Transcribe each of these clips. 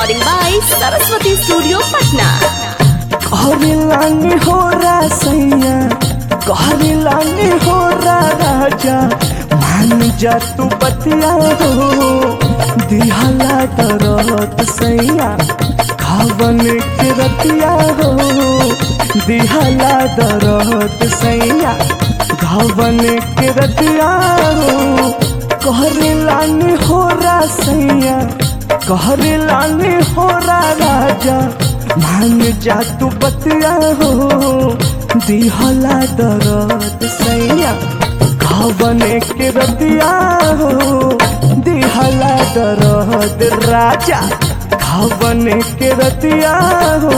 Recording by Saraswati Studio, Patna. कहरिलानी हो रा सैया कहरिलानी हो रा राजा मान जा तू बतिया हो दिहला डरत सैया खावन के रतिया हो दिहला डरत सैया खावन के रतिया हो कहरिलानी हो रा सैया कहरिलानी हो रा राजा मान जा तू बतिया हो दिहला दरद सैया खावने के रतिया हो दिहला दरद राजा खावने के रतिया हो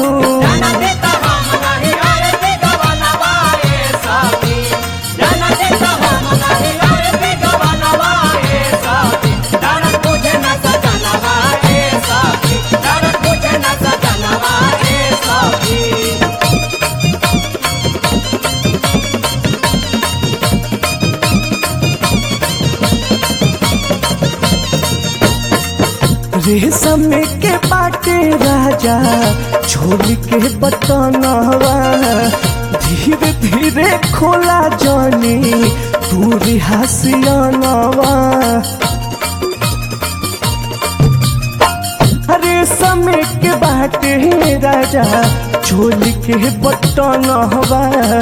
रेशम के बाटे राजा झोली के बटनवा धीरे धीरे खोला जानी तू रिहासियानवा रेशम के बाटे राजा झोली के बटनवा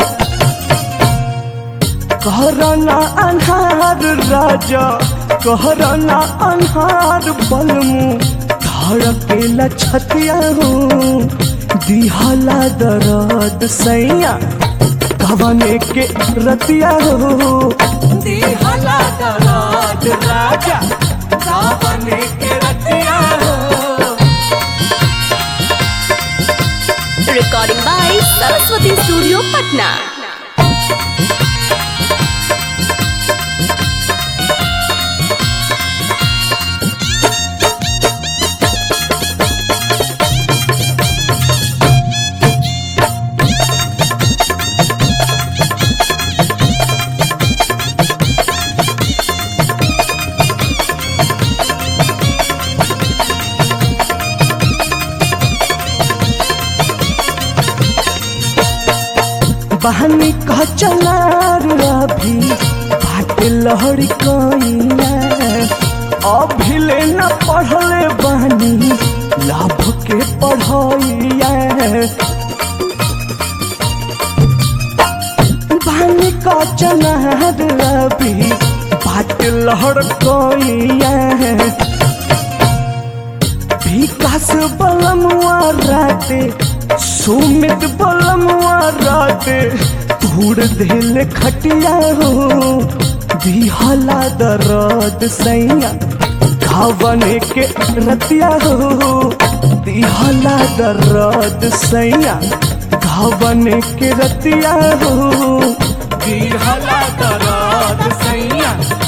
कहरना अन्हार राजा कहरना अन्हार बलमु धड़केला छतिया हो दिहला दरद सैया कवने के रतिया हो दिहला दरद राजा कवने के रतिया हो। Recording by Saraswati Studio, Patna. बहनी कह चला अभी बाट लहरी कइला अभी ले न पढ़ले बहनी लाभ के पढ़ैया बहनी कह चला अभी बाट लहर कइला विकास बलमुआ राते सुमित बलमुआ राते धूड़ देले खटिया हो दिहला दरद सैया खावने के रतिया हो दिहला दरद सैया खावने के रतिया हो दिहला दरद सैया